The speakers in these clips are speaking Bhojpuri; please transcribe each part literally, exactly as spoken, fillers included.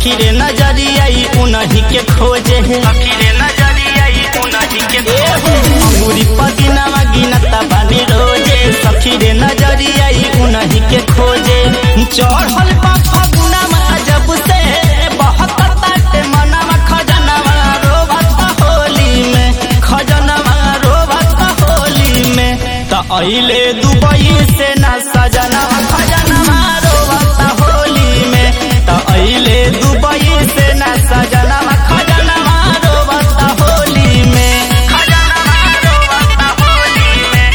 सखी रे नजरिया उन्हीं के खोजे सखी रे नजरिया उन्हीं के खोजे अंगूरी पदिनवा गिनता बानी रोजे सखी रे नजरिया उन्हीं के खोजे चढ़ल बा फगुनवा जब से बहकताटे मनवा खजनवा रोवत होली में खजनवा रोवत होली में त अइले दुबई से ना सजनवा खजनवा रोवत होली में त अइले दुबई से ना सजनवा खजनवा रोवत होली में खजनवा रोवत होली में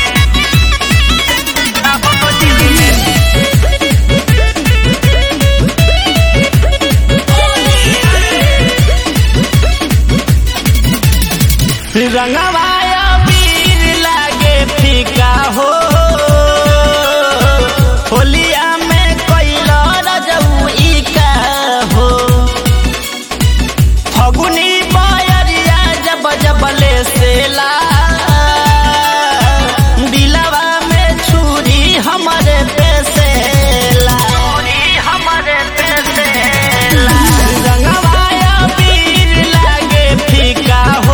रंगवाया वीर लागे फीका हो होलिया में कैला रजऊ ई का हो फगुनी बायरिया जब जबले सेला दिलवा में छुरी हमारे पेसेला हमारे पेसेला रंगवाया वीर लागे फीका हो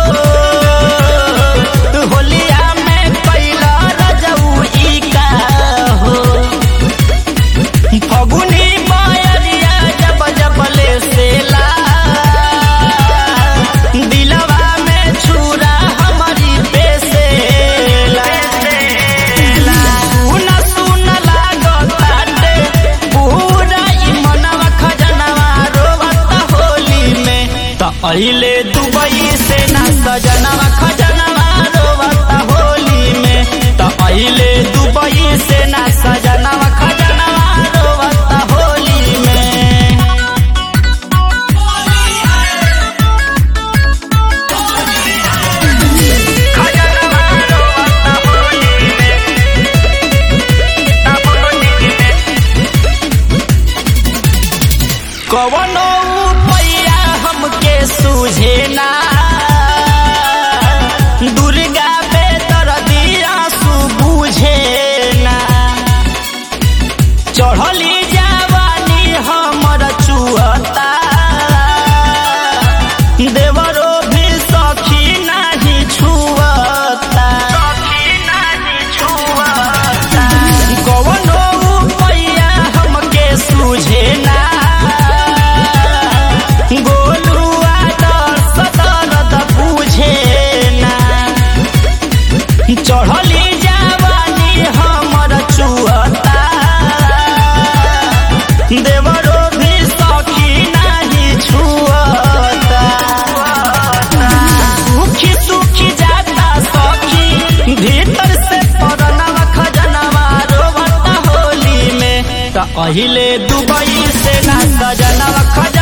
होलिया में कैला रजऊ ई का हो फगुनी बायरिया जब जबले सेला दिलवा में छुरा हमारी पेसेला सुन सुन लागताटे पूरा ई मनवा खजनवा रोवत होली में त अइले दुबई से ना सजनवा खजनवा रोवत होली में त अइले दुबई से ना सजनवा खजनवा रोवत होली में खजनवा रोवत होली में तब होली में कवनो पैया हमके सूझे ना दुर्गा बेतर दिया सु बुझे ना चढ़ली जवानी हमर चुअता देवरो भी सखी नहीं छुअता सखी नहीं छुअता कवनो पैया हमके सूझे ना गोलुआ दर्श दर्द बुझे ना चढ़ली जवानी हमर चुअता देवरो भी सखी नहीं छुअता सुखी सुखी जाता सखी भीतर से परनवा खजनवा रोवत होली में त अइले दुबई से ना सजनवा